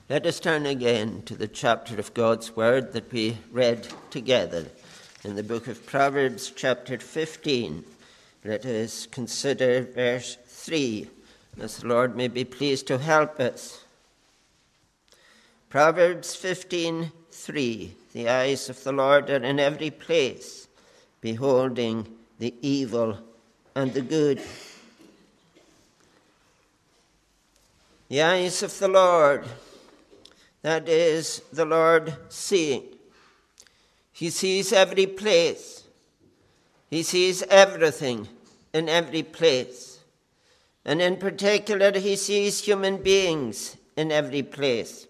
Let us turn again to the chapter of God's Word that we read together in the book of Proverbs, chapter 15. Let us consider verse 3, as the Lord may be pleased to help us. Proverbs 15:3. The eyes of the Lord are in every place, beholding the evil and the good. The eyes of the Lord, that is, the Lord seeing. He sees every place. He sees everything in every place. And in particular, he sees human beings in every place.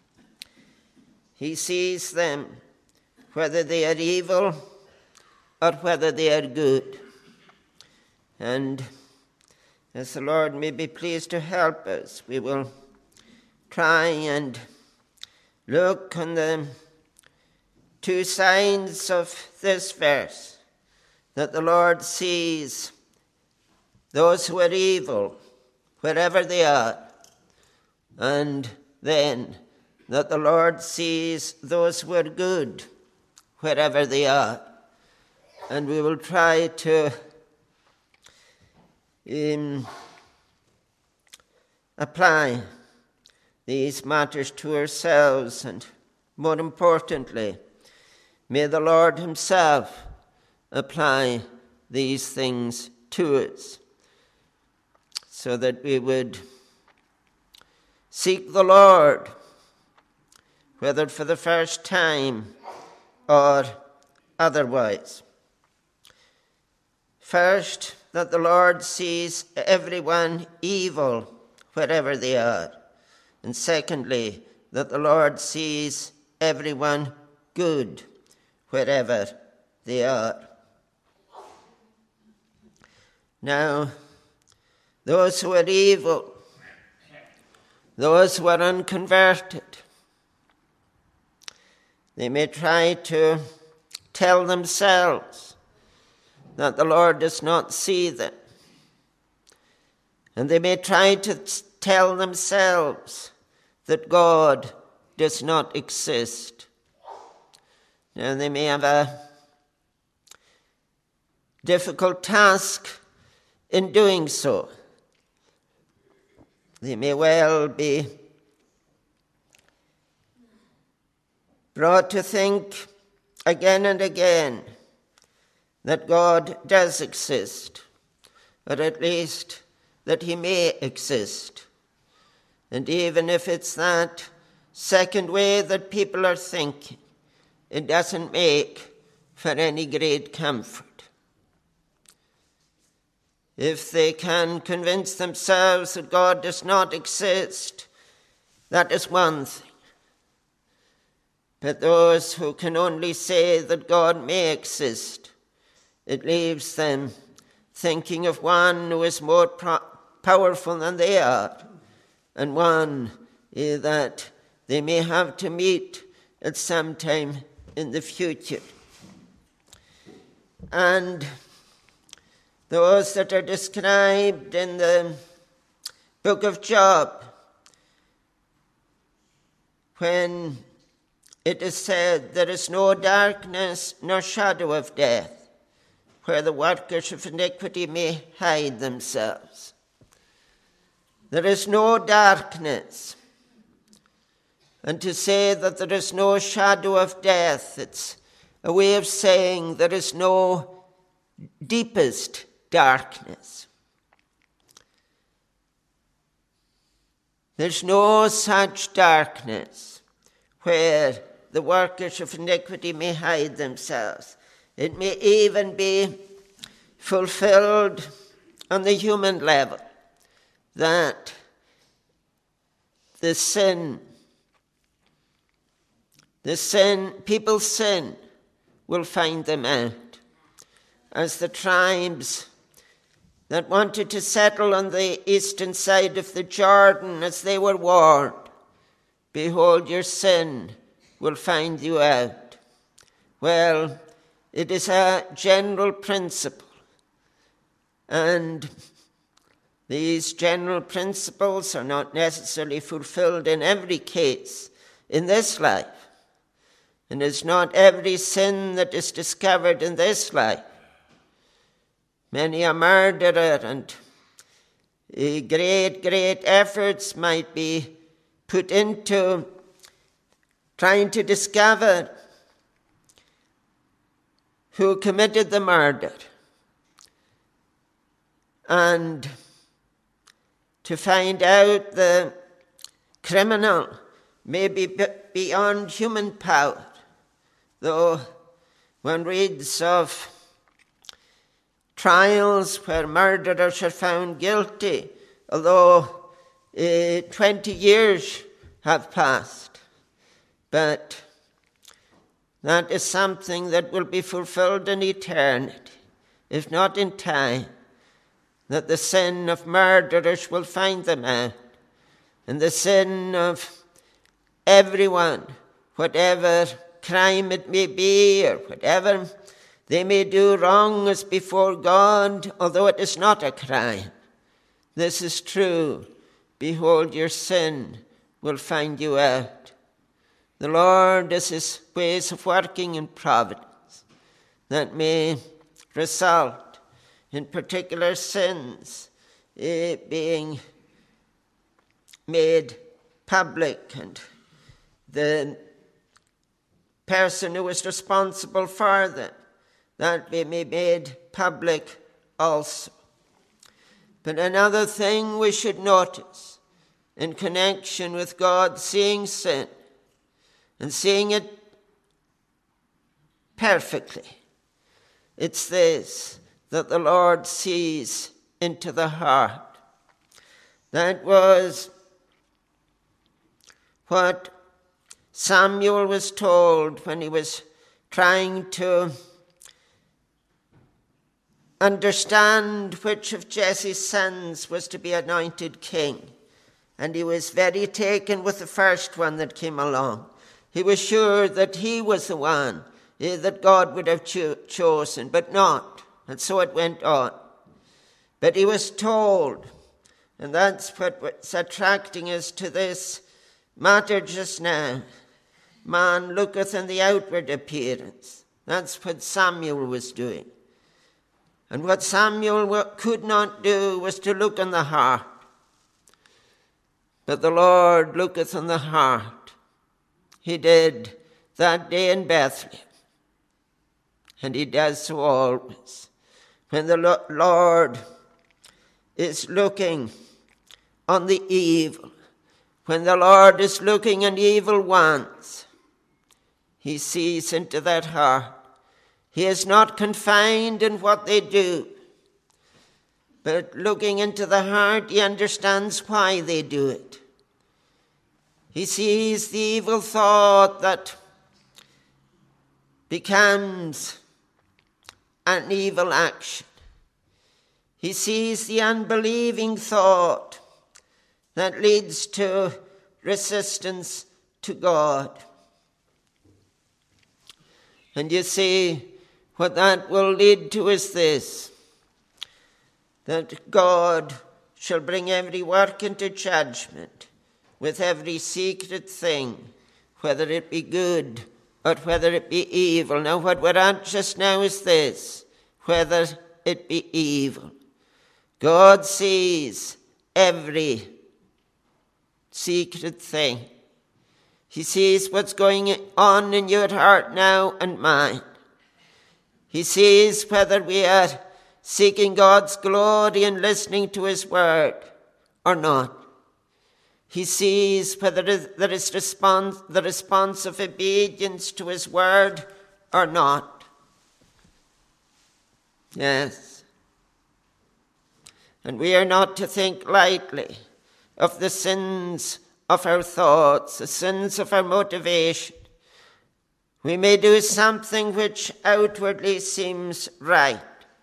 He sees them, whether they are evil or whether they are good. And as the Lord may be pleased to help us, we will try and look on the two sides of this verse, that the Lord sees those who are evil wherever they are, and then that the Lord sees those who are good wherever they are. And we will try to apply these matters to ourselves, and more importantly, may the Lord himself apply these things to us, so that we would seek the Lord, whether for the first time or otherwise. First, that the Lord sees everyone evil wherever they are. And secondly, that the Lord sees everyone good wherever they are. Now, those who are evil, those who are unconverted, they may try to tell themselves that the Lord does not see them. And they may try to tell themselves that God does not exist. And they may have a difficult task in doing so. They may well be brought to think again and again that God does exist, or at least that he may exist. And even if it's that second way that people are thinking, it doesn't make for any great comfort. If they can convince themselves that God does not exist, that is one thing. But those who can only say that God may exist, it leaves them thinking of one who is more powerful than they are, and one that they may have to meet at some time in the future. And those that are described in the book of Job, when it is said, there is no darkness nor shadow of death, where the workers of iniquity may hide themselves. There is no darkness. And to say that there is no shadow of death, it's a way of saying there is no deepest darkness. There's no such darkness where the workers of iniquity may hide themselves. It may even be fulfilled on the human level, that people's sin will find them out. As the tribes that wanted to settle on the eastern side of the Jordan, as they were warned, behold, your sin will find you out. Well, it is a general principle, and these general principles are not necessarily fulfilled in every case in this life. And it's not every sin that is discovered in this life. Many a murderer and great efforts might be put into trying to discover who committed the murder and to find out the criminal may be beyond human power. Though one reads of trials where murderers are found guilty, although 20 years have passed. But that is something that will be fulfilled in eternity, if not in time, that the sin of murderers will find them out, and the sin of everyone, whatever crime it may be, or whatever they may do wrong is before God, although it is not a crime. This is true. Behold, your sin will find you out. The Lord is his ways of working in providence that may result in particular sins being made public, and the person who is responsible for them, that they may be made public also. But another thing we should notice in connection with God seeing sin and seeing it perfectly, it's this, that the Lord sees into the heart. That was what Samuel was told when he was trying to understand which of Jesse's sons was to be anointed king. And he was very taken with the first one that came along. He was sure that he was the one that God would have chosen, but not. And so it went on. But he was told, and that's what's attracting us to this matter just now. Man looketh on the outward appearance. That's what Samuel was doing. And what Samuel could not do was to look on the heart. But the Lord looketh on the heart. He did that day in Bethlehem. And he does so always. When the Lord is looking on the evil, when the Lord is looking on evil ones, he sees into that heart. He is not confined in what they do, but looking into the heart, he understands why they do it. He sees the evil thought that becomes an evil action. He sees the unbelieving thought that leads to resistance to God. And you see, what that will lead to is this, that God shall bring every work into judgment with every secret thing, whether it be good or whether it be evil. Now what we're at just now is this, whether it be evil. God sees every secret thing. He sees what's going on in your heart now and mine. He sees whether we are seeking God's glory and listening to his word or not. He sees whether there is the response of obedience to his word or not. Yes. And we are not to think lightly of the sins of our thoughts, the sins of our motivation. We may do something which outwardly seems right.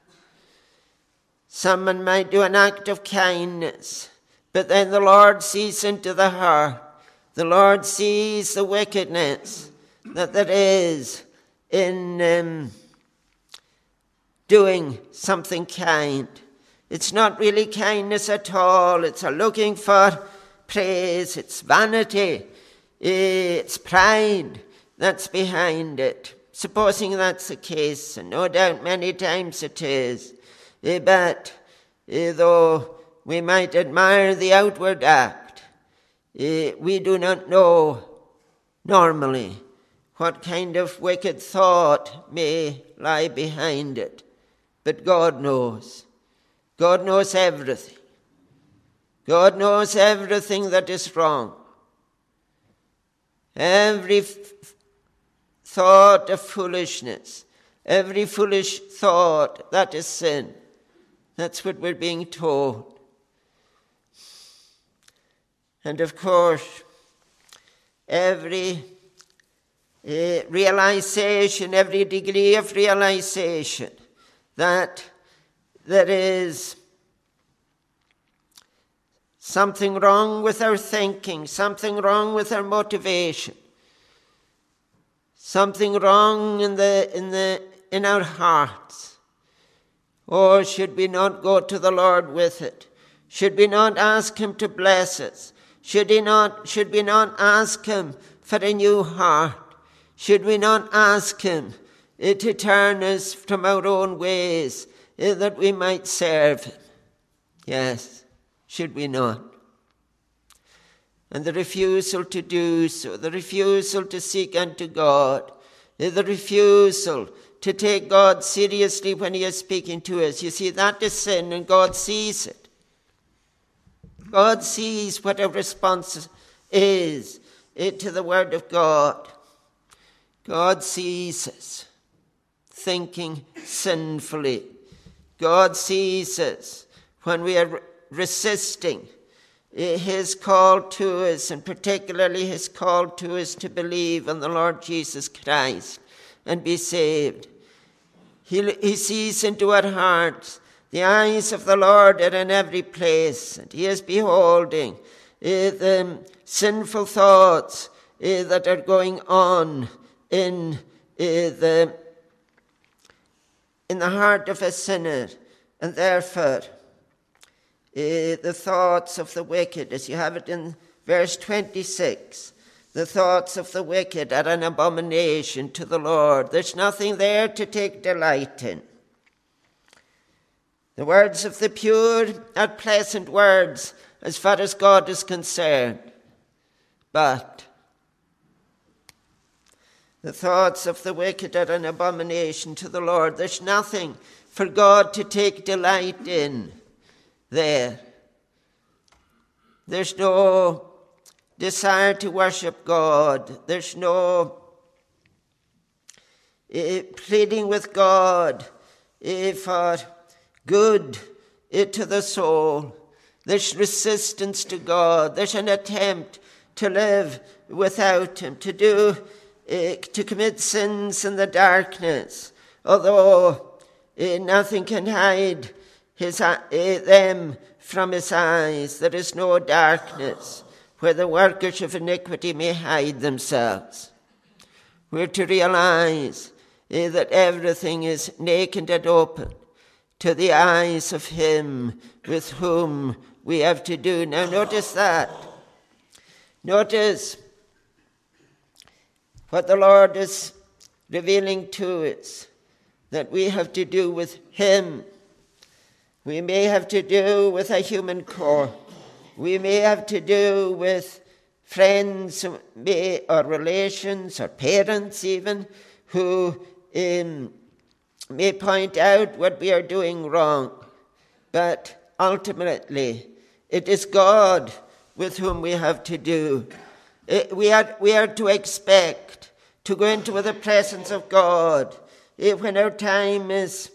Someone might do an act of kindness, but then the Lord sees into the heart. The Lord sees the wickedness that there is in doing something kind. It's not really kindness at all. It's a looking for praise. It's vanity. It's pride that's behind it. Supposing that's the case, and no doubt many times it is, but though we might admire the outward act, we do not know normally what kind of wicked thought may lie behind it. But God knows. God knows everything. God knows everything that is wrong. Every thought of foolishness, every foolish thought, that is sin. That's what we're being told. And of course, every realization, every degree of realization that there is something wrong with our thinking, something wrong with our motivation, something wrong in our hearts. Or should we not go to the Lord with it? Should we not ask him to bless us? Should we not ask him for a new heart? Should we not ask him to turn us from our own ways that we might serve him? Yes, should we not? And the refusal to do so, the refusal to seek unto God, the refusal to take God seriously when he is speaking to us. You see, that is sin, and God sees it. God sees what our response is to the word of God. God sees us thinking sinfully. God sees us when we are resisting his call to us, and particularly his call to us to believe on the Lord Jesus Christ and be saved. He sees into our hearts. The eyes of the Lord are in every place, and he is beholding the sinful thoughts that are going on in the heart of a sinner. And therefore, the thoughts of the wicked, as you have it in verse 26, the thoughts of the wicked are an abomination to the Lord. There's nothing there to take delight in. The words of the pure are pleasant words as far as God is concerned. But the thoughts of the wicked are an abomination to the Lord. There's nothing for God to take delight in there. There's no desire to worship God. There's no pleading with God for good to the soul. There's resistance to God. There's an attempt to live without him, to commit sins in the darkness, although nothing can hide them from his eyes. There is no darkness where the workers of iniquity may hide themselves. We're to realize that everything is naked and open to the eyes of him with whom we have to do. Now notice that. Notice what the Lord is revealing to us, that we have to do with him. We may have to do with a human court. We may have to do with friends or relations or parents even who may point out what we are doing wrong. But ultimately, it is God with whom we have to do. We are to expect to go into the presence of God when our time is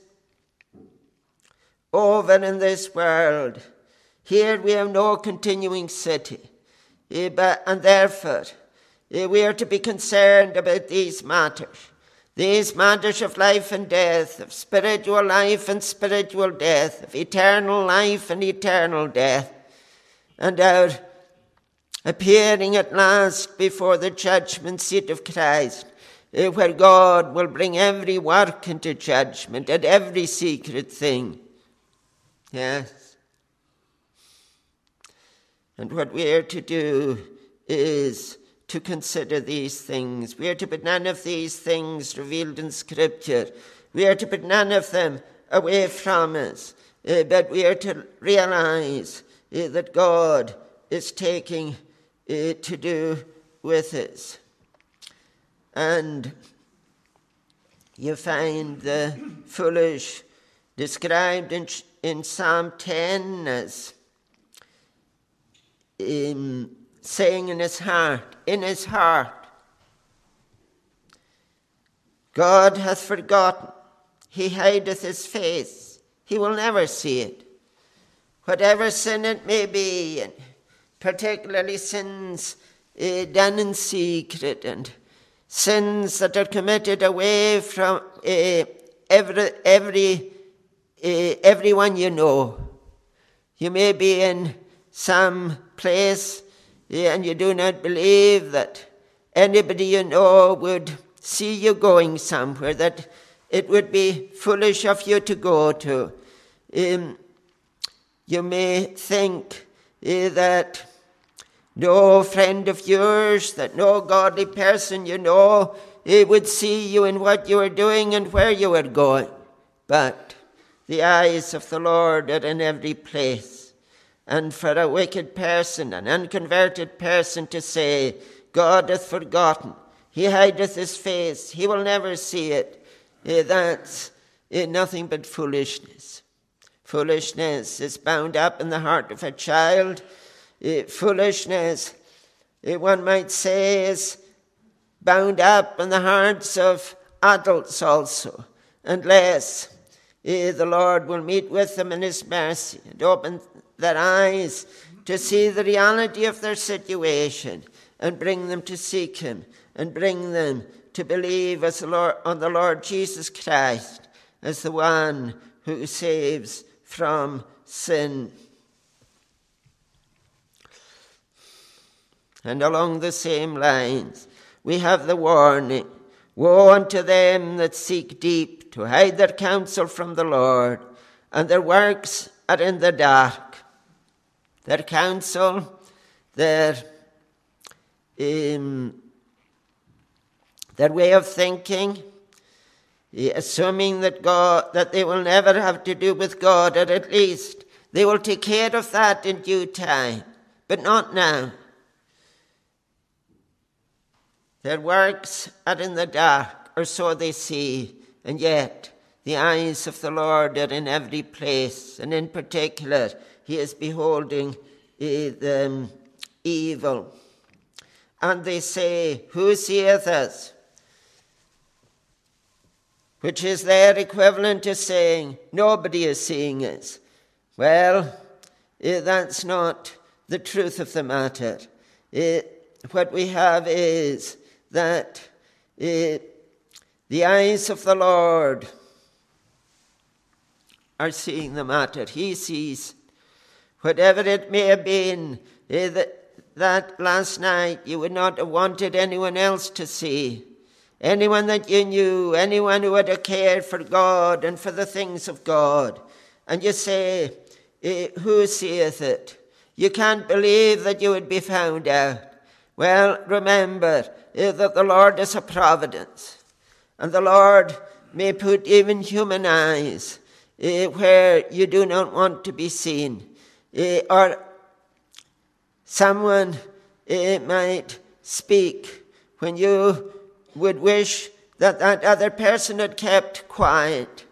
over in this world. Here we have no continuing city, and therefore we are to be concerned about these matters of life and death, of spiritual life and spiritual death, of eternal life and eternal death, and our appearing at last before the judgment seat of Christ, where God will bring every work into judgment and every secret thing. Yes. And what we are to do is to consider these things. We are to put none of these things revealed in Scripture. We are to put none of them away from us. But we are to realize that God is taking to do with us. And you find the foolish described in Psalm 10 as saying in his heart, God hath forgotten, he hideth his face, he will never see it. Whatever sin it may be, and particularly sins done in secret, and sins that are committed away from everyone you know. You may be in some place and you do not believe that anybody you know would see you going somewhere, that it would be foolish of you to go to. You may think that no friend of yours, that no godly person you know would see you in what you are doing and where you are going. But the eyes of the Lord are in every place. And for a wicked person, an unconverted person to say, God hath forgotten, he hideth his face, he will never see it, that's nothing but foolishness. Foolishness is bound up in the heart of a child. Foolishness, one might say, is bound up in the hearts of adults also, unless the Lord will meet with them in his mercy and open their eyes to see the reality of their situation and bring them to seek him and bring them to believe on the Lord Jesus Christ as the one who saves from sin. And along the same lines, we have the warning, woe unto them that seek deep to hide their counsel from the Lord, and their works are in the dark. Their counsel, their way of thinking, assuming that they will never have to do with God, or at least they will take care of that in due time, but not now. Their works are in the dark, or so they see, and yet the eyes of the Lord are in every place, and in particular, he is beholding the evil. And they say, who seeth us? Which is their equivalent to saying, nobody is seeing us. Well, that's not the truth of the matter. What we have is that the eyes of the Lord are seeing the matter. He sees whatever it may have been that last night you would not have wanted anyone else to see. Anyone that you knew, anyone who would have cared for God and for the things of God. And you say, who seeth it? You can't believe that you would be found out. Well, remember that the Lord is a providence. And the Lord may put even human eyes where you do not want to be seen. Or someone might speak when you would wish that other person had kept quiet.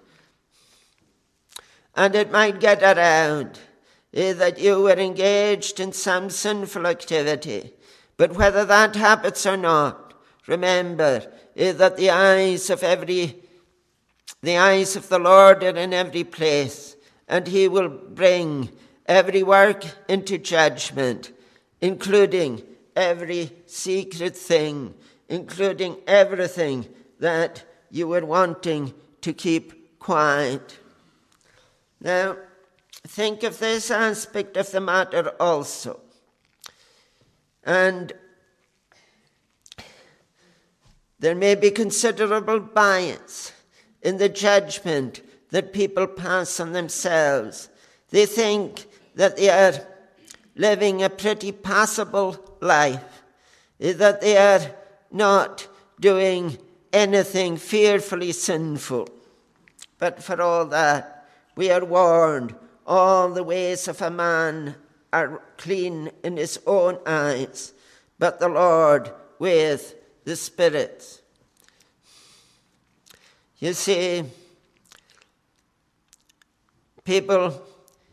And it might get around that you were engaged in some sinful activity. But whether that happens or not, remember that the eyes of the Lord are in every place, and he will bring every work into judgment, including every secret thing, including everything that you were wanting to keep quiet. Now, think of this aspect of the matter also. And there may be considerable bias in the judgment that people pass on themselves. They think that they are living a pretty passable life, that they are not doing anything fearfully sinful. But for all that, we are warned, all the ways of a man are clean in his own eyes, but the Lord weigheth the spirits. You see, people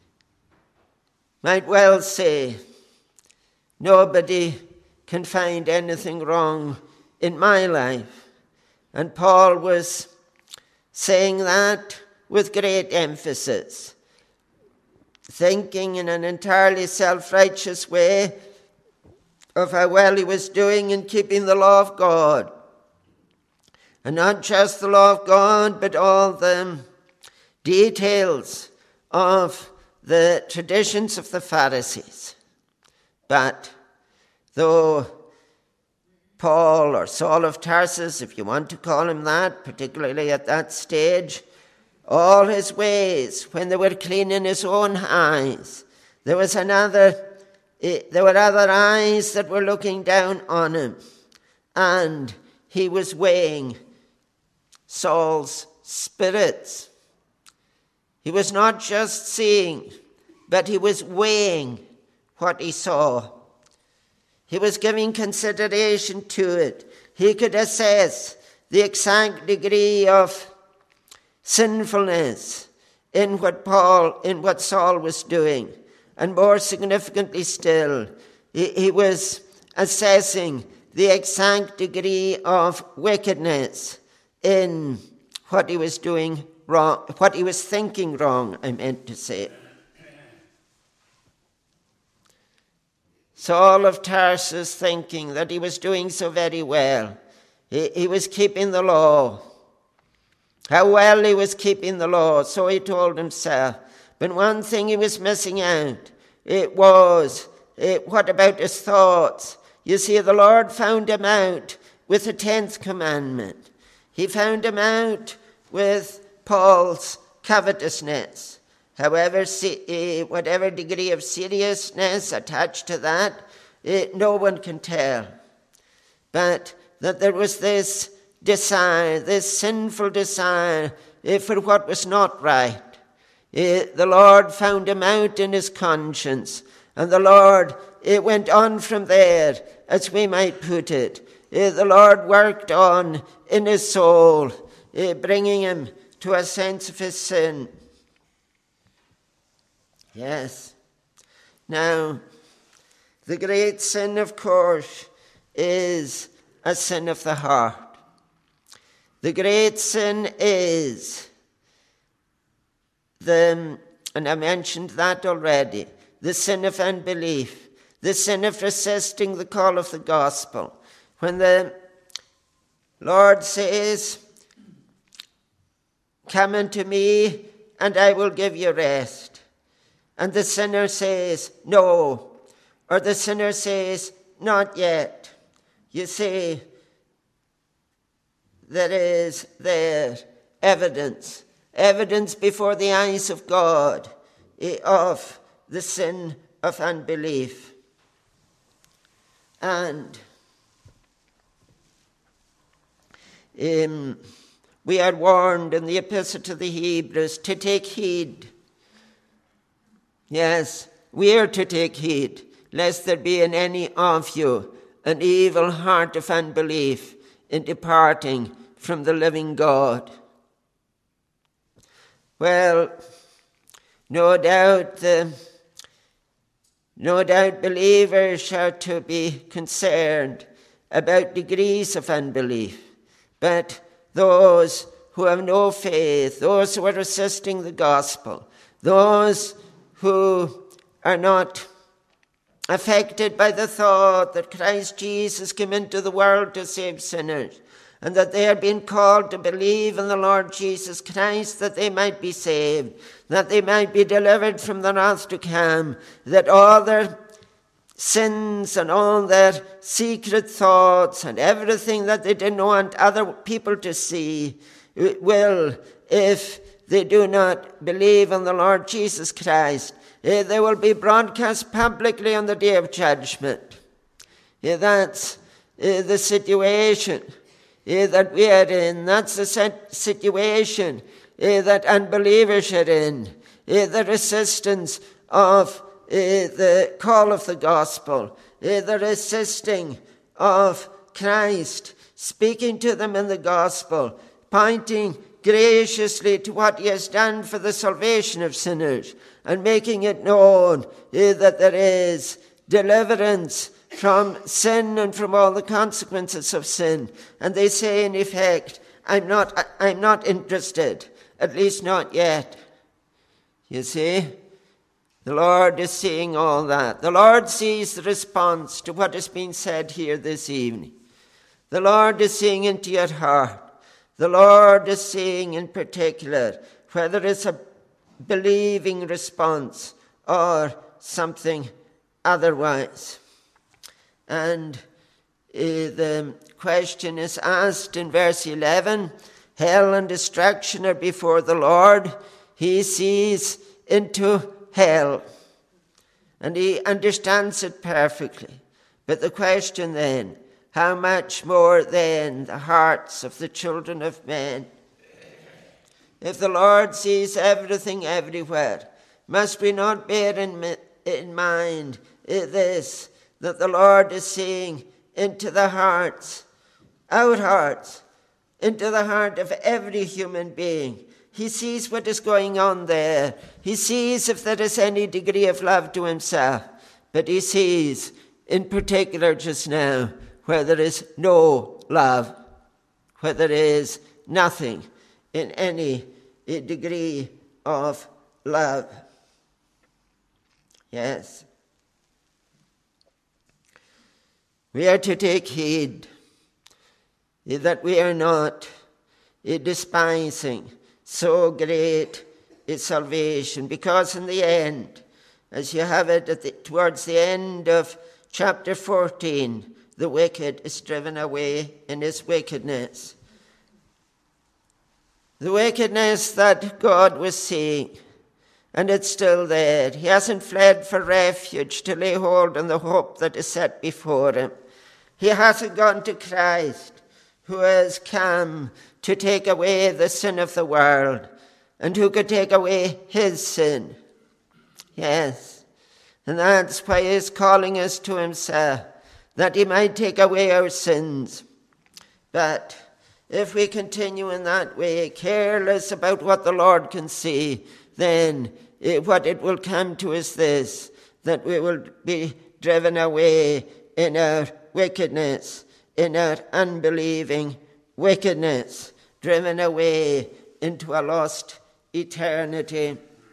might well say, nobody can find anything wrong in my life. And Paul was saying that with great emphasis, thinking in an entirely self-righteous way of how well he was doing in keeping the law of God. And not just the law of God, but all the details of the traditions of the Pharisees. But though Paul, or Saul of Tarsus, if you want to call him that, particularly at that stage, all his ways, when they were clean in his own eyes, there were other eyes that were looking down on him, and he was weighing Saul's spirits. He was not just seeing, but he was weighing what he saw. He was giving consideration to it. He could assess the exact degree of sinfulness in what Saul was doing. And more significantly still, he was assessing the exact degree of wickedness in what he was doing wrong, what he was thinking wrong, I meant to say. Saul of Tarsus, thinking that he was doing so very well. He was keeping the law. How well he was keeping the law, so he told himself. But one thing he was missing out, what about his thoughts? You see, the Lord found him out with the 10th commandment. He found him out with Paul's covetousness. However, whatever degree of seriousness attached to that, no one can tell. But that there was this desire, this sinful desire for what was not right. The Lord found him out in his conscience. And the Lord, it went on from there, as we might put it. The Lord worked on in his soul, bringing him to a sense of his sin. Yes. Now, the great sin, of course, is a sin of the heart. The great sin is and I mentioned that already, the sin of unbelief, the sin of resisting the call of the gospel. When the Lord says, "Come unto me, and I will give you rest," and the sinner says, "No," or the sinner says, "Not yet," you see, there is evidence before the eyes of God of the sin of unbelief. And we are warned in the Epistle to the Hebrews to take heed. Yes, we are to take heed, lest there be in any of you an evil heart of unbelief in departing from the living God. Well, no doubt believers are to be concerned about degrees of unbelief. But those who have no faith, those who are resisting the gospel, those who are not affected by the thought that Christ Jesus came into the world to save sinners, and that they are being called to believe in the Lord Jesus Christ, that they might be saved, that they might be delivered from the wrath to come, that all their sins and all their secret thoughts and everything that they didn't want other people to see will, if they do not believe on the Lord Jesus Christ, they will be broadcast publicly on the day of judgment. That's the situation that we are in. That's the situation that unbelievers are in. The resistance of the call of the gospel, the resisting of Christ, speaking to them in the gospel, pointing graciously to what he has done for the salvation of sinners, and making it known that there is deliverance from sin and from all the consequences of sin. And they say, in effect, I'm not interested, at least not yet. You see, the Lord is seeing all that. The Lord sees the response to what has been said here this evening. The Lord is seeing into your heart. The Lord is seeing in particular whether it's a believing response or something otherwise. And the question is asked in verse 11. Hell and destruction are before the Lord. He sees into hell, and he understands it perfectly. But the question then, how much more then the hearts of the children of men? If the Lord sees everything everywhere, must we not bear in mind this, that the Lord is seeing into the hearts, our hearts, into the heart of every human being. He sees what is going on there. He sees if there is any degree of love to himself. But he sees, in particular just now, where there is no love, where there is nothing in any degree of love. Yes. We are to take heed that we are not despising so great is salvation, because in the end, as you have it towards the end of chapter 14, the wicked is driven away in his wickedness. The wickedness that God was seeing, and it's still there. He hasn't fled for refuge to lay hold on the hope that is set before him. He hasn't gone to Christ, who has come to take away the sin of the world, and who could take away his sin. Yes, and that's why he is calling us to himself, that he might take away our sins. But if we continue in that way, careless about what the Lord can see, then what it will come to is this, that we will be driven away in our wickedness, in our unbelieving wickedness, driven away into a lost eternity.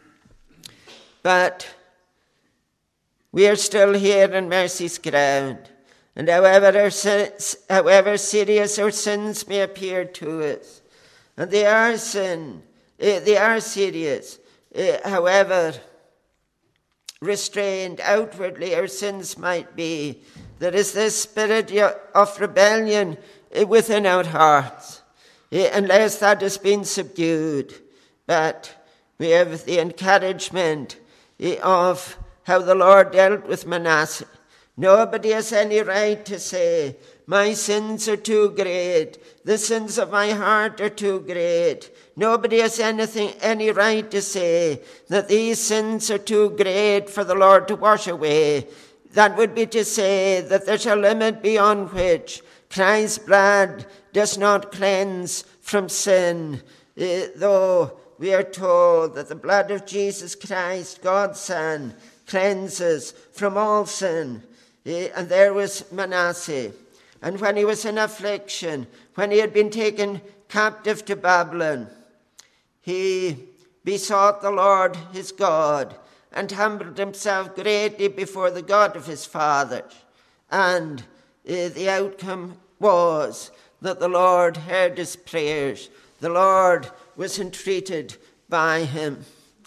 But we are still here in mercy's ground, and however serious our sins may appear to us, and they are serious, however restrained outwardly our sins might be, there is this spirit of rebellion within our hearts, unless that has been subdued. But we have the encouragement of how the Lord dealt with Manasseh. Nobody has any right to say, my sins are too great, the sins of my heart are too great. Nobody has any right to say that these sins are too great for the Lord to wash away. That would be to say that there's a limit beyond which Christ's blood does not cleanse from sin, though we are told that the blood of Jesus Christ, God's Son, cleanses from all sin. And there was Manasseh. And when he was in affliction, when he had been taken captive to Babylon, he besought the Lord his God and humbled himself greatly before the God of his fathers. And the outcome was that the Lord heard his prayers. The Lord was entreated by him.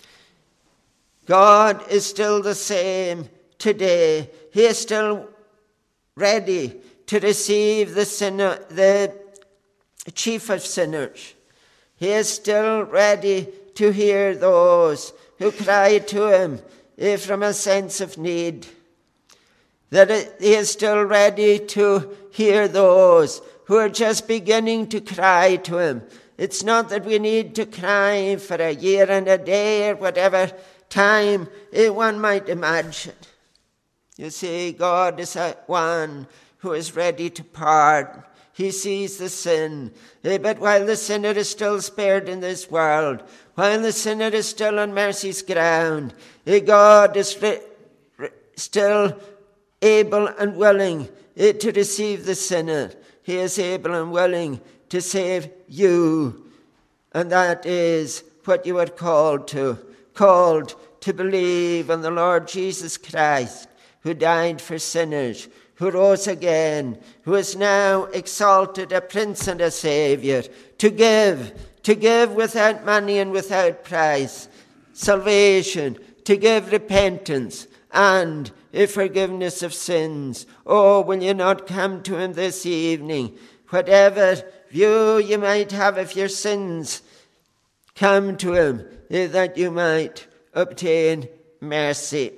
God is still the same today. He is still ready to receive the sinner, the chief of sinners. He is still ready to hear those who cry to him from a sense of need. That he is still ready to hear those who are just beginning to cry to him. It's not that we need to cry for a year and a day or whatever time one might imagine. You see, God is one who is ready to pardon. He sees the sin. But while the sinner is still spared in this world, while the sinner is still on mercy's ground, God is still able and willing to receive the sinner. He is able and willing to save you. And that is what you are called to believe on the Lord Jesus Christ, who died for sinners, who rose again, who is now exalted a Prince and a Saviour, to give without money and without price, salvation, to give repentance and a forgiveness of sins. Oh, will you not come to him this evening? Whatever view you might have of your sins, come to him that you might obtain mercy.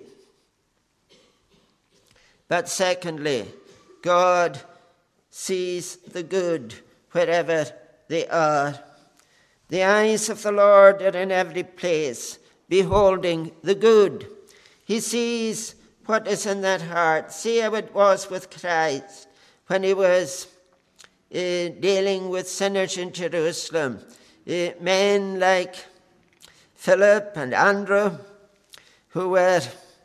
But secondly, God sees the good wherever they are. The eyes of the Lord are in every place, beholding the good. He sees what is in that heart. See how it was with Christ when he was dealing with sinners in Jerusalem. Men like Philip and Andrew, who were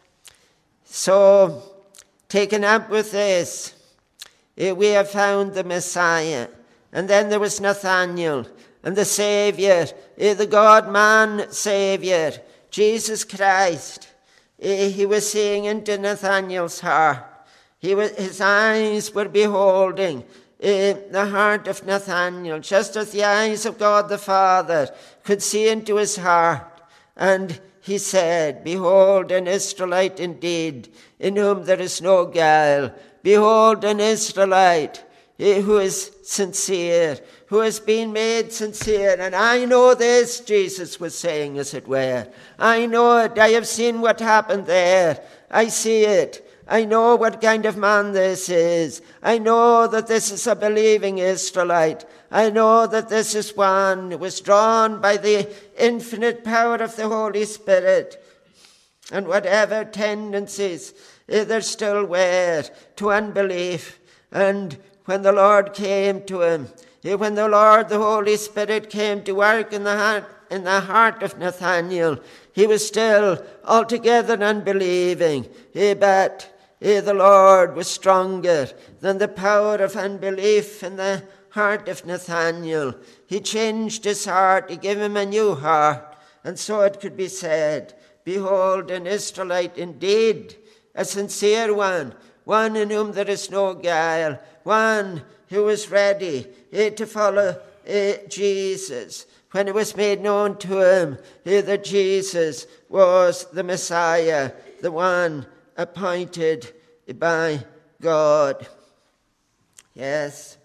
so taken up with this. We have found the Messiah. And then there was Nathanael and the Saviour, the God-man Saviour, Jesus Christ. He was seeing into Nathanael's heart. His eyes were beholding the heart of Nathanael, just as the eyes of God the Father could see into his heart. And he said, behold, an Israelite indeed, in whom there is no guile. Behold, an Israelite who is sincere, who has been made sincere. And I know this, Jesus was saying, as it were. I know it. I have seen what happened there. I see it. I know what kind of man this is. I know that this is a believing Israelite. I know that this is one who was drawn by the infinite power of the Holy Spirit. And whatever tendencies there still were to unbelief. And when the Lord came to him, when the Lord, the Holy Spirit, came to work in the heart of Nathanael, he was still altogether unbelieving. But the Lord was stronger than the power of unbelief in the heart of Nathanael. He changed his heart. He gave him a new heart. And so it could be said, behold, an Israelite indeed, a sincere one in whom there is no guile, one who is ready to follow Jesus. When it was made known to him that Jesus was the Messiah, the one appointed by God. Yes.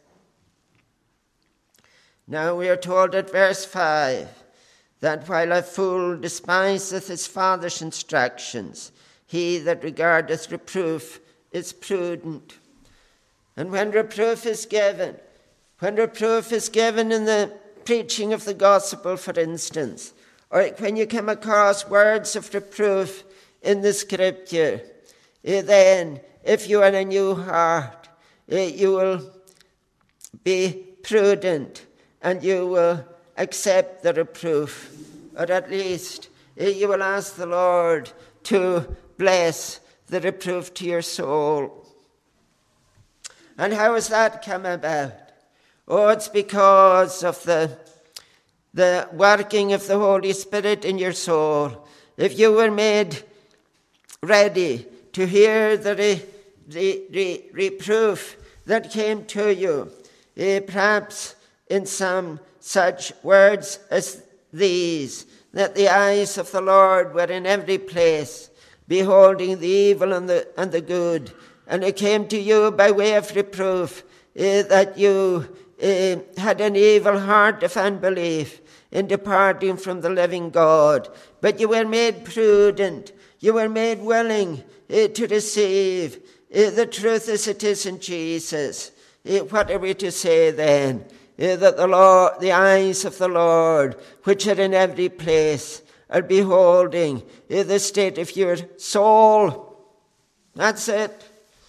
Now we are told at verse 5 that while a fool despiseth his father's instructions, he that regardeth reproof is prudent. And when reproof is given in the preaching of the gospel, for instance, or when you come across words of reproof in the scripture, then if you are a new heart, you will be prudent and you will accept the reproof, or at least you will ask the Lord to bless the reproof to your soul. And how has that come about? Oh, it's because of the working of the Holy Spirit in your soul. If you were made ready to hear the reproof that came to you, perhaps in some such words as these, that the eyes of the Lord were in every place, beholding the evil and the good, and it came to you by way of reproof that you had an evil heart of unbelief, in departing from the living God. But you were made prudent. You were made willing to receive the truth as it is in Jesus. What are we to say then? That the eyes of the Lord, which are in every place, are beholding the state of your soul. That's it.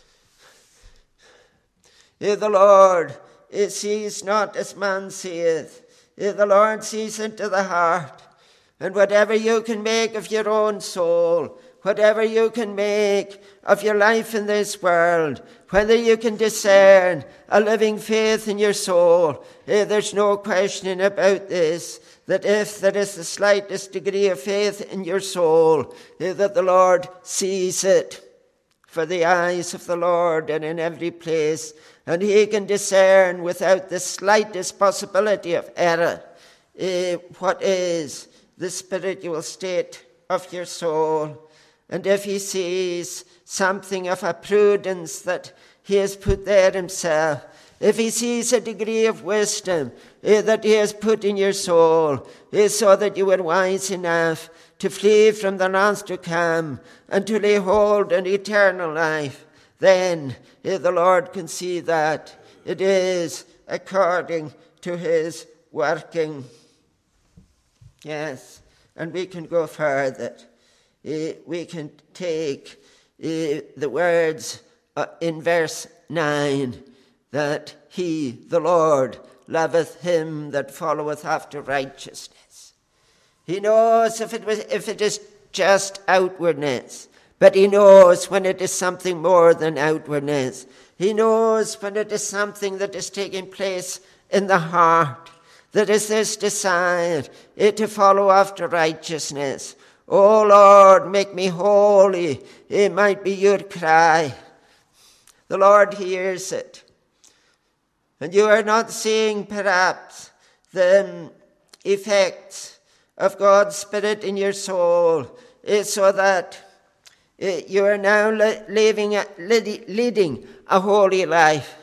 The Lord sees not as man seeth. The Lord sees into the heart. And whatever you can make of your own soul, whatever you can make of your life in this world, whether you can discern a living faith in your soul, there's no questioning about this, that if there is the slightest degree of faith in your soul, that the Lord sees it. For the eyes of the Lord are in every place, and he can discern without the slightest possibility of error what is the spiritual state of your soul. And if he sees something of a prudence that he has put there himself, if he sees a degree of wisdom that he has put in your soul, so that you are wise enough to flee from the wrath to come and to lay hold on eternal life, then the Lord can see that it is according to his working. Yes, and we can go further. We can take the words in verse 9, that he, the Lord, loveth him that followeth after righteousness. He knows if it is just outwardness, but he knows when it is something more than outwardness. He knows when it is something that is taking place in the heart, that is this desire to follow after righteousness. O Lord, make me holy. It might be your cry. The Lord hears it. And you are not seeing perhaps the effects of God's Spirit in your soul, so that you are now leading a holy life.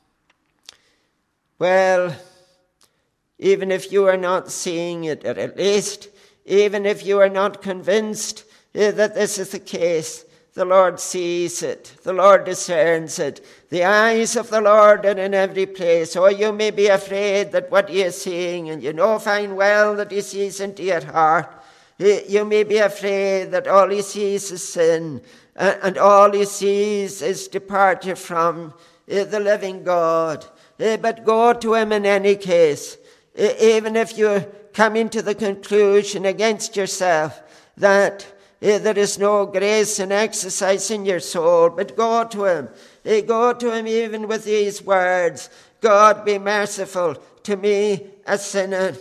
Well, even if you are not seeing it, or at least even if you are not convinced that this is the case, the Lord sees it. The Lord discerns it. The eyes of the Lord are in every place. Oh, you may be afraid that what he is seeing, and you know fine well that he sees into your heart. You may be afraid that all he sees is sin, and all he sees is departure from the living God. But go to him in any case, even if you come into the conclusion against yourself that there is no grace and exercise in your soul, but go to him. Go to him even with these words: God, be merciful to me, a sinner.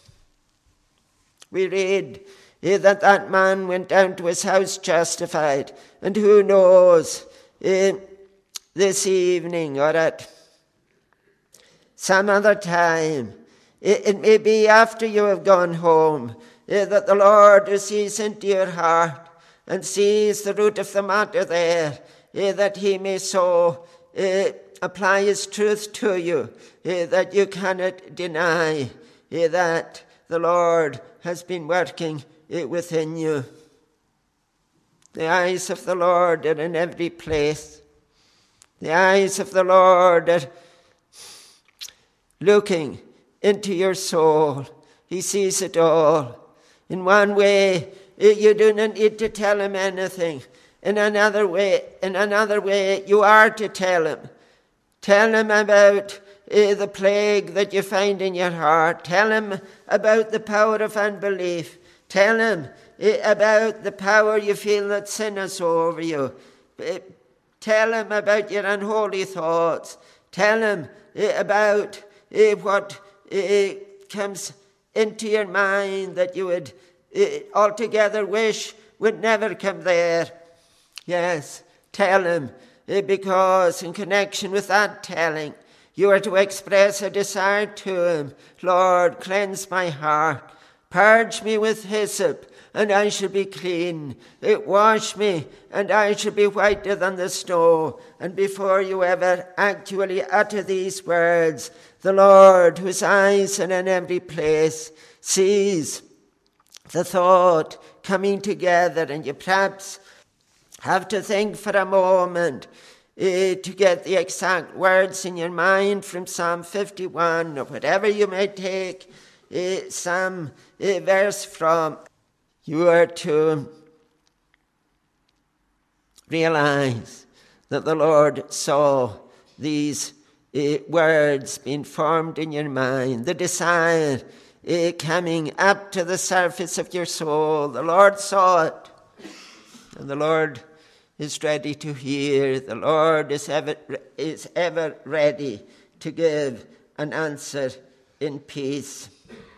We read that man went down to his house justified. And who knows, this evening or at some other time, it may be after you have gone home, that the Lord, who sees into your heart and sees the root of the matter there, that he may so apply his truth to you, that you cannot deny that the Lord has been working within you. The eyes of the Lord are in every place. The eyes of the Lord are looking into your soul. He sees it all. In one way, you do not need to tell him anything. In another way, you are to tell him. Tell him about the plague that you find in your heart. Tell him about the power of unbelief. Tell him about the power you feel that sin has over you. Tell him about your unholy thoughts. Tell him about what comes into your mind that you would altogether wish would never come there. Yes, tell him, because in connection with that telling, you are to express a desire to him. Lord, cleanse my heart. Purge me with hyssop, and I shall be clean. Wash me, and I shall be whiter than the snow. And before you ever actually utter these words, the Lord, whose eyes are in every place, sees the thought coming together, and you perhaps have to think for a moment to get the exact words in your mind from Psalm 51 or whatever you may take some verse from. You are to realize that the Lord saw these words being formed in your mind, the desire coming up to the surface of your soul. The Lord saw it, and the Lord is ready to hear. The Lord is ever ready to give an answer in peace.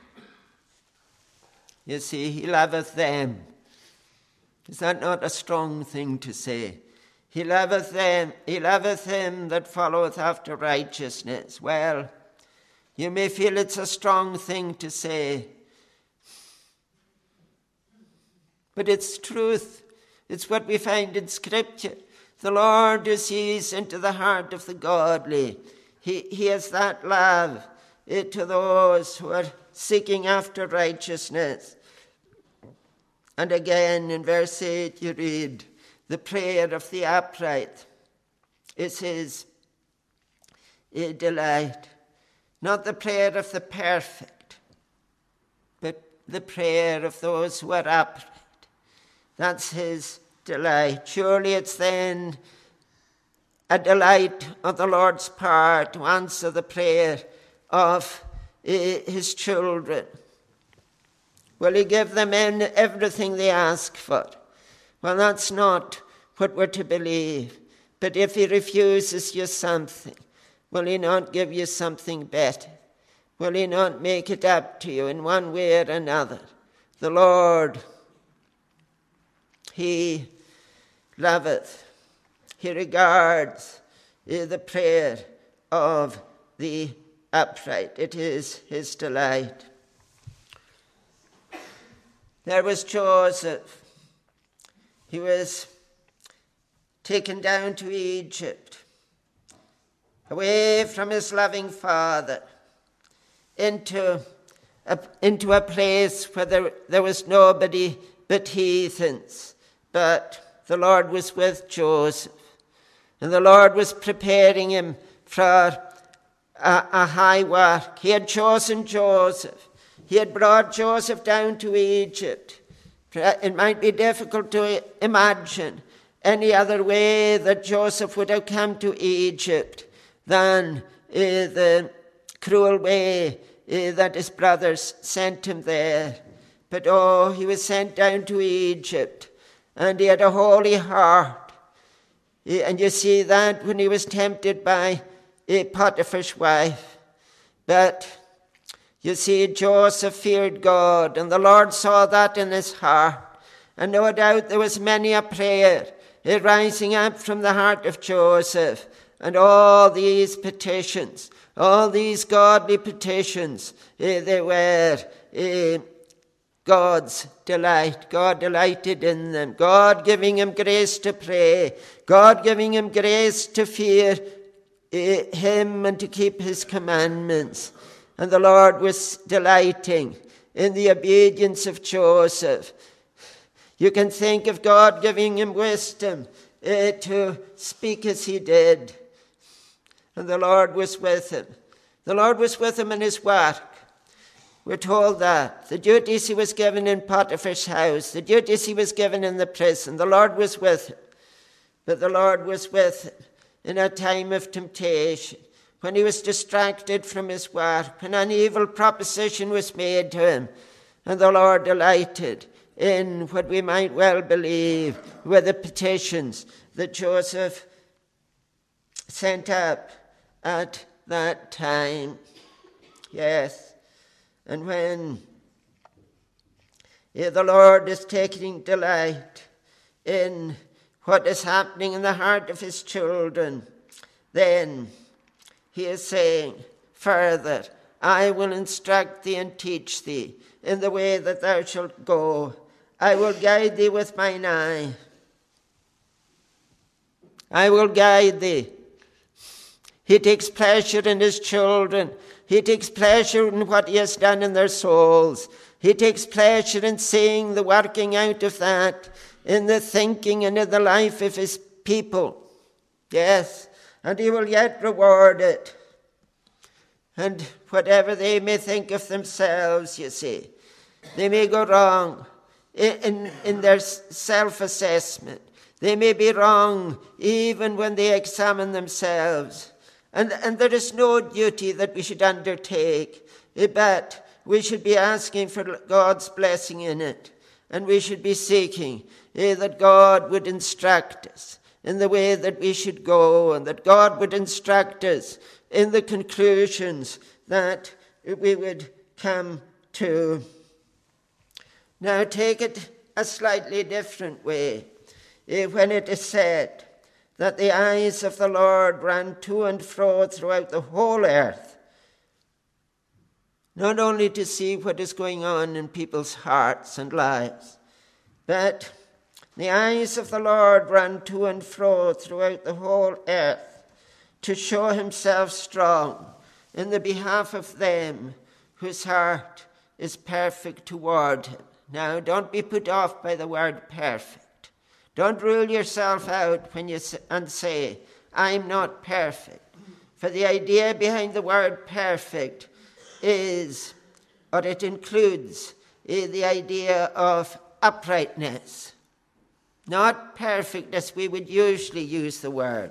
You see, he loveth them. Is that not a strong thing to say? He loveth them, he loveth him that followeth after righteousness. Well, you may feel it's a strong thing to say, but it's truth. It's what we find in Scripture. The Lord who sees into the heart of the godly, he has that love to those who are seeking after righteousness. And again in verse 8 you read, the prayer of the upright is his delight. Not the prayer of the perfect, but the prayer of those who are upright. That's his delight. Surely it's then a delight on the Lord's part to answer the prayer of his children. Will he give them everything they ask for? Well, that's not what we're to believe. But if he refuses you something, will he not give you something better? Will he not make it up to you in one way or another? The Lord, he loveth, he regards the prayer of the upright. It is his delight. There was Joseph. He was taken down to Egypt, away from his loving father, into a place where there was nobody but heathens. But the Lord was with Joseph, and the Lord was preparing him for a high work. He had chosen Joseph. He had brought Joseph down to Egypt. It might be difficult to imagine any other way that Joseph would have come to Egypt than the cruel way that his brothers sent him there. But he was sent down to Egypt, and he had a holy heart. And you see that when he was tempted by Potiphar's wife. But you see, Joseph feared God, and the Lord saw that in his heart. And no doubt there was many a prayer rising up from the heart of Joseph. And all these petitions, all these godly petitions, they were God's delight. God delighted in them. God giving him grace to pray. God giving him grace to fear him and to keep his commandments. And the Lord was delighting in the obedience of Joseph. You can think of God giving him wisdom to speak as he did. And the Lord was with him. The Lord was with him in his work. We're told that. The duties he was given in Potiphar's house, the duties he was given in the prison, the Lord was with him. But the Lord was with him in a time of temptation, when he was distracted from his work, when an evil proposition was made to him. And the Lord delighted in what we might well believe were the petitions that Joseph sent up at that time. Yes, and when the Lord is taking delight in what is happening in the heart of his children, then he is saying further, I will instruct thee and teach thee in the way that thou shalt go. I will guide thee with mine eye. I will guide thee. He takes pleasure in his children. He takes pleasure in what he has done in their souls. He takes pleasure in seeing the working out of that in the thinking and in the life of his people. Yes, and he will yet reward it. And whatever they may think of themselves, you see, they may go wrong in their self-assessment. They may be wrong even when they examine themselves. And there is no duty that we should undertake, but we should be asking for God's blessing in it. And we should be seeking that God would instruct us in the way that we should go, and that God would instruct us in the conclusions that we would come to. Now take it a slightly different way. When it is said that the eyes of the Lord ran to and fro throughout the whole earth, not only to see what is going on in people's hearts and lives, but the eyes of the Lord ran to and fro throughout the whole earth to show himself strong in the behalf of them whose heart is perfect toward him. Now, don't be put off by the word perfect. Don't rule yourself out when you say, I'm not perfect. For the idea behind the word perfect is, or it includes, the idea of uprightness. Not perfect as we would usually use the word.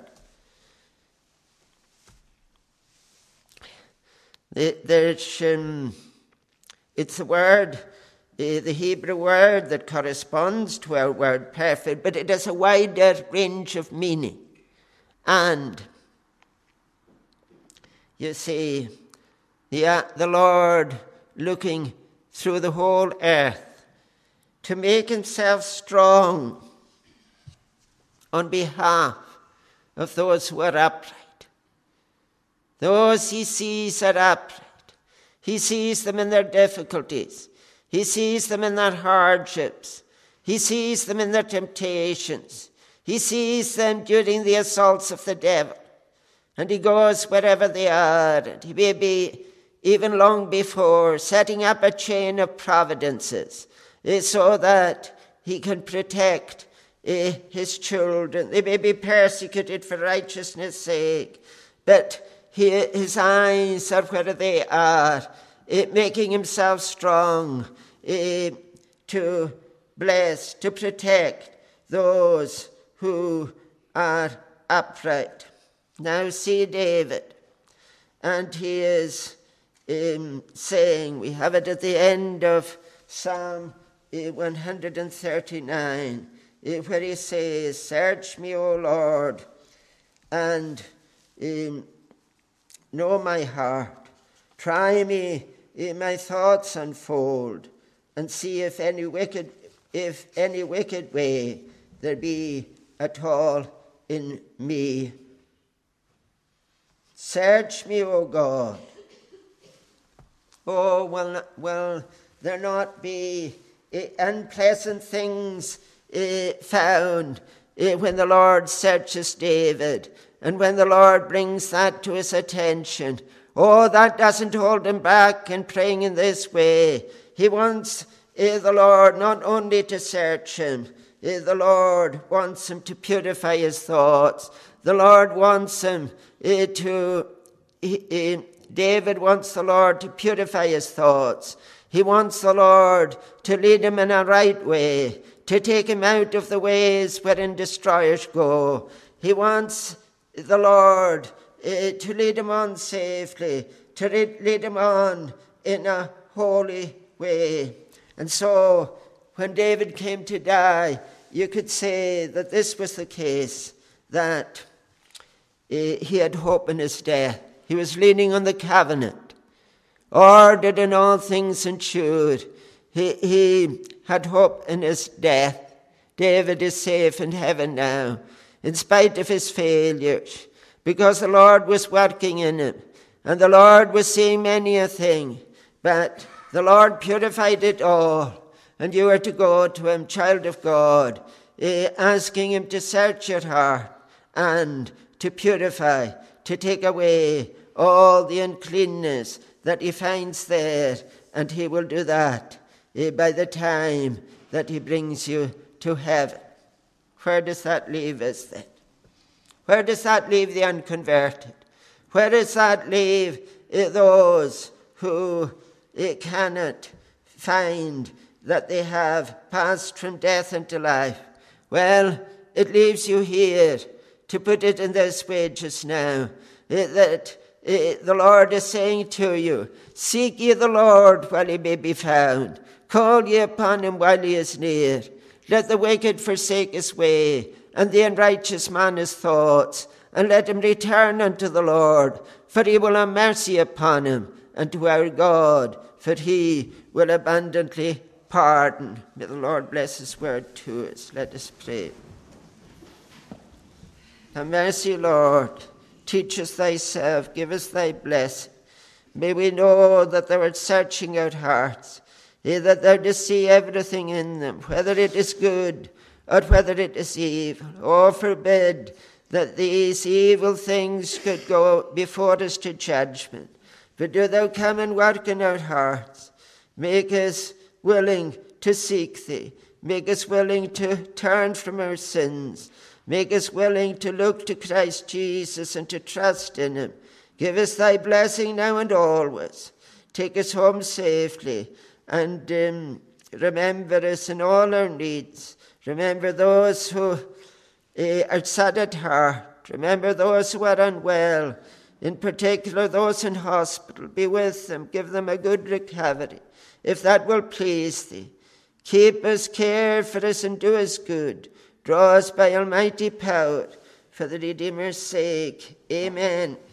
It's a word, the Hebrew word that corresponds to our word perfect, but it has a wider range of meaning. And you see, the Lord looking through the whole earth to make himself strong on behalf of those who are upright. Those he sees are upright. He sees them in their difficulties. He sees them in their hardships. He sees them in their temptations. He sees them during the assaults of the devil. And he goes wherever they are. And he may be even long before setting up a chain of providences so that he can protect his children. They may be persecuted for righteousness' sake, but his eyes are where they are, making himself strong to bless, to protect those who are upright. Now see David, and he is saying, we have it at the end of Psalm 139, where he says, search me, O Lord, and know my heart. Try me, my thoughts unfold, and see if any wicked way there be at all in me. Search me, O God. Oh, will there not be unpleasant things found when the Lord searches David, and when the Lord brings that to his attention? Oh, that doesn't hold him back in praying in this way. He wants the Lord not only to search him, the Lord wants him to purify his thoughts. The Lord wants him David wants the Lord to purify his thoughts. He wants the Lord to lead him in a right way, to take him out of the ways wherein destroyers go. He wants the Lord to lead him on safely, to lead him on in a holy way. And so, when David came to die, you could say that this was the case, that he had hope in his death. He was leaning on the covenant, ordered in all things ensured. He had hope in his death. David is safe in heaven now, in spite of his failures, because the Lord was working in him, and the Lord was seeing many a thing, but the Lord purified it all. And you are to go to him, child of God, asking him to search your heart and to purify, to take away all the uncleanness that he finds there, and he will do that by the time that he brings you to heaven. Where does that leave us then? Where does that leave the unconverted? Where does that leave those who cannot find that they have passed from death into life? Well, it leaves you here to put it in this way just now, that the Lord is saying to you, seek ye the Lord while he may be found. Call ye upon him while he is near. Let the wicked forsake his way, and the unrighteous man his thoughts, and let him return unto the Lord, for he will have mercy upon him, and to our God, for he will abundantly pardon. May the Lord bless his word to us. Let us pray. Have mercy, Lord. Teach us thyself. Give us thy blessing. May we know that thou art searching out hearts, that thou dost see everything in them, whether it is good or whether it is evil. Oh, forbid that these evil things could go before us to judgment. But do thou come and work in our hearts. Make us willing to seek thee. Make us willing to turn from our sins. Make us willing to look to Christ Jesus and to trust in him. Give us thy blessing now and always. Take us home safely, and remember us in all our needs. Remember those who are sad at heart. Remember those who are unwell, in particular those in hospital. Be with them. Give them a good recovery, if that will please thee. Keep us, care for us, and do us good. Draw us by almighty power, for the Redeemer's sake. Amen.